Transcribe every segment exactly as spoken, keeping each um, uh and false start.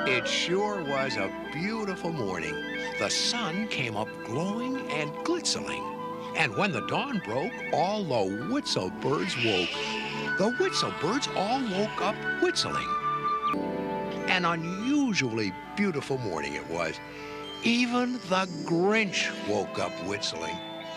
It sure was a beautiful morning. The sun came up glowing and glistening. And when the dawn broke, all the whistle birds woke. The whistle birds all woke up whistling. An unusually beautiful morning it was. Even the Grinch woke up whistling.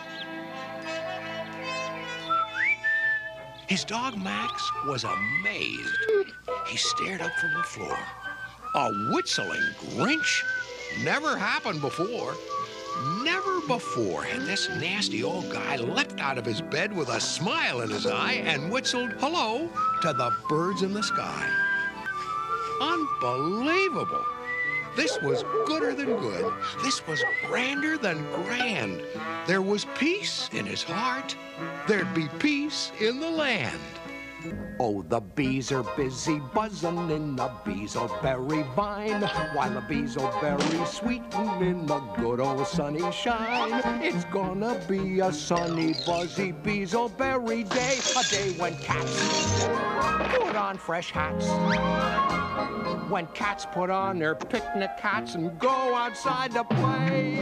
His dog Max was amazed. He stared up from the floor. A whistling Grinch? Never happened before. Never before had this nasty old guy leapt out of his bed with a smile in his eye and whistled hello to the birds in the sky. Unbelievable. This was gooder than good. This was grander than grand. There was peace in his heart. There'd be peace in the land. Oh, the bees are busy buzzing in the beezleberry vine, while the beezleberry sweeten in the good old sunny shine. It's gonna be a sunny, buzzy beezleberry day, a day when cats put on fresh hats. When cats put on their picnic hats and go outside to play.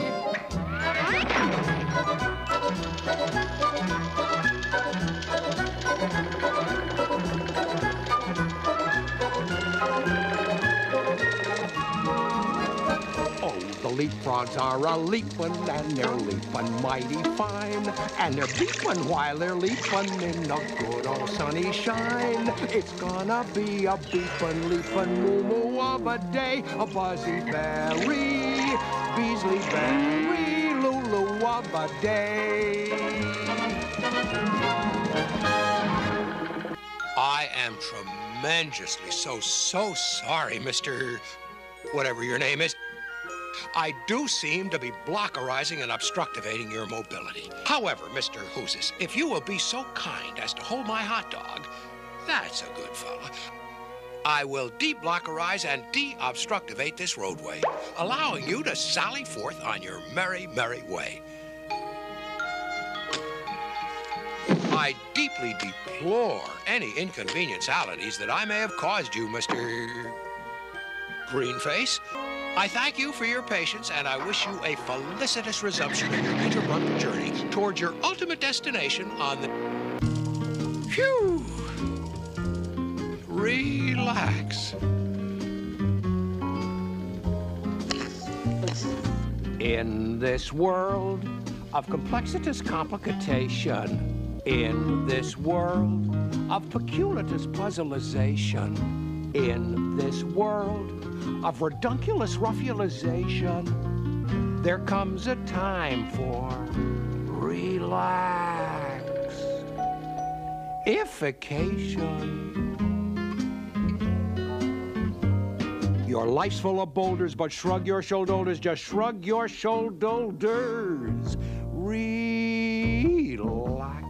The leapfrogs are a-leapin' and they're leapin' mighty fine. And they're beepin' while they're leapin' in the good old sunny shine. It's gonna be a beepin', leapin', moo-moo of a day, a buzzy berry, Beasley berry, lulu of a day. I am tremendously so, so sorry, Mister whatever your name is. I do seem to be blockerizing and obstructivating your mobility. However, Mister Hooses, if you will be so kind as to hold my hot dog, that's a good fella. I will de-blockerize and de-obstructivate this roadway, allowing you to sally forth on your merry, merry way. I deeply deplore any inconvenientalities that I may have caused you, Mister Greenface. I thank you for your patience, and I wish you a felicitous resumption of your interrupted journey towards your ultimate destination on the... Phew! Relax. In this world of complexitous complication, in this world of peculiatous puzzleization, in this world of redunculous ruffianization, there comes a time for relax, ification. Your life's full of boulders, but shrug your shoulders, just shrug your shoulders. Relax.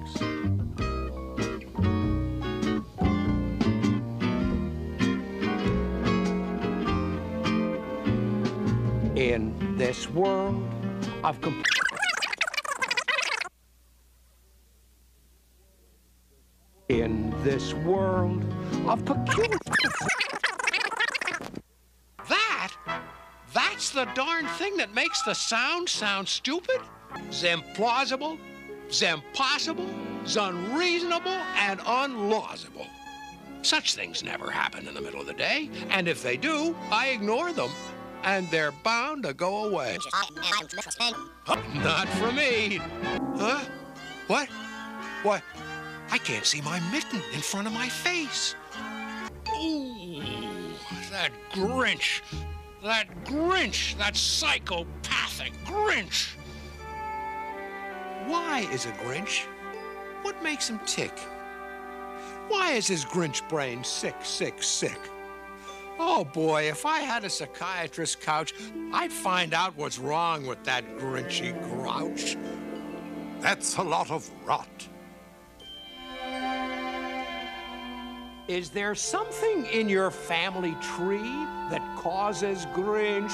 In this world of comp- In this world of peculiar... That? That's the darn thing that makes the sound sound stupid? Zimplausible, zimpossible, zunreasonable, and unlawsable. Such things never happen in the middle of the day, and if they do, I ignore them. And they're bound to go away. Not for me. Huh? What? What? I can't see my mitten in front of my face. Ooh, that Grinch. That Grinch. That psychopathic Grinch. Why is a Grinch? What makes him tick? Why is his Grinch brain sick, sick, sick? Oh, boy, if I had a psychiatrist's couch, I'd find out what's wrong with that Grinchy grouch. That's a lot of rot. Is there something in your family tree that causes Grinch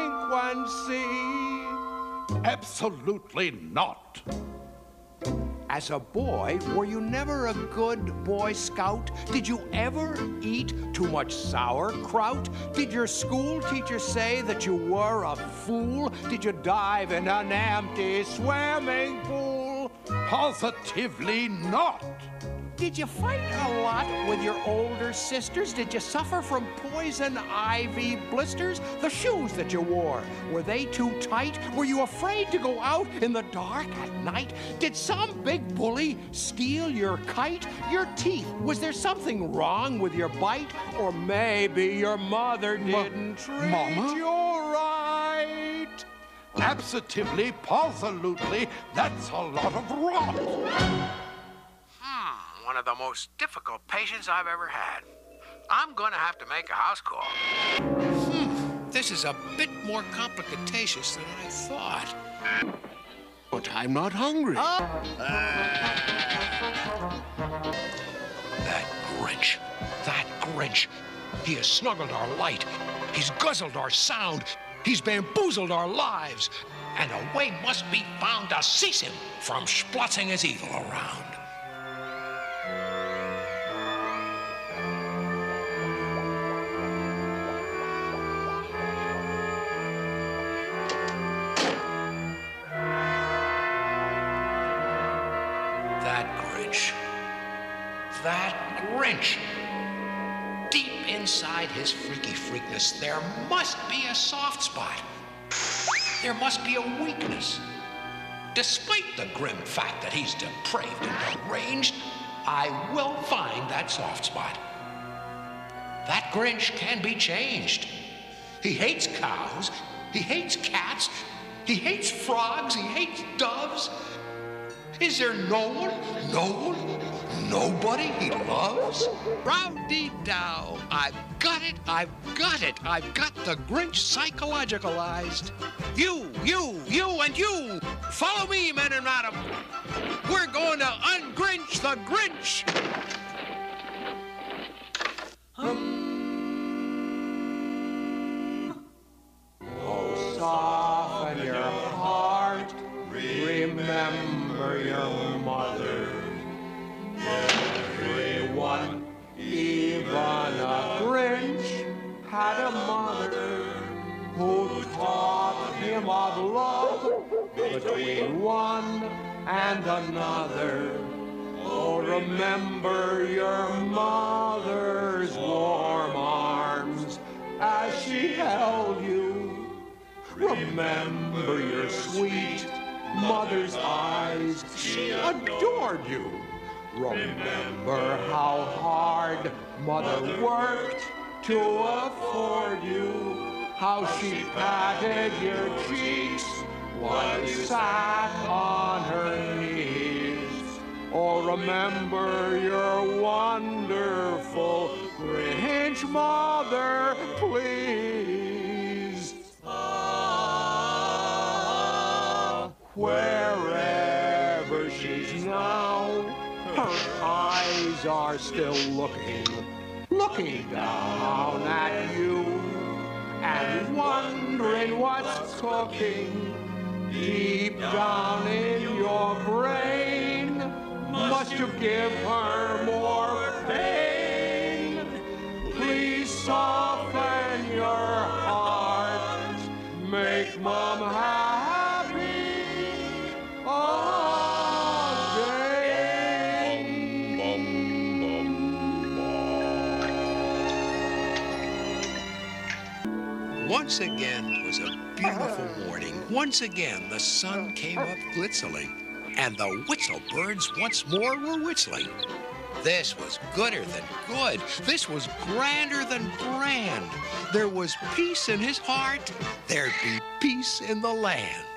delinquency? Absolutely not. As a boy, were you never a good Boy Scout? Did you ever eat too much sauerkraut? Did your school teacher say that you were a fool? Did you dive in an empty swimming pool? Positively not. Did you fight a lot with your older sisters? Did you suffer from poison ivy blisters? The shoes that you wore, were they too tight? Were you afraid to go out in the dark at night? Did some big bully steal your kite? Your teeth, was there something wrong with your bite? Or maybe your mother didn't treat Mama? you right? Absolutely, positively, that's a lot of rot. One of the most difficult patients I've ever had. I'm gonna have to make a house call. Hmm, this is a bit more complicatitious than I thought. But I'm not hungry. Oh. That Grinch, that Grinch. He has snuggled our light. He's guzzled our sound. He's bamboozled our lives. And a way must be found to cease him from splotzing his evil around. That Grinch. Deep inside his freaky freakness, there must be a soft spot. There must be a weakness. Despite the grim fact that he's depraved and deranged, I will find that soft spot. That Grinch can be changed. He hates cows, he hates cats, he hates frogs, he hates doves. Is there no one, no one, nobody he loves? Row-dee-dow, I've got it, I've got it, I've got the Grinch psychologicalized. You, you, you, and you, follow me, men and madam. We're going to ungrinch the Grinch. Oh, soften your heart, remember your mother. Everyone, even a Grinch, had a mother who taught him of love between one and another. Oh, remember your mother's warm arms as she held you. Remember your sweet mother's eyes, she adored you. Remember how hard mother worked to afford you, how she patted your cheeks while you sat on her knees. Oh, remember your wonderful Grinch mother, please. Wherever she's now, her eyes are still looking, looking down at you, and wondering what's cooking deep down in your brain. Must you give her more pain? Please soften your heart, make Mom happy again. Once again, it was a beautiful morning. Once again, the sun came up glitzling, and the whistle birds once more were whistling. This was gooder than good. This was grander than grand. There was peace in his heart. There'd be peace in the land.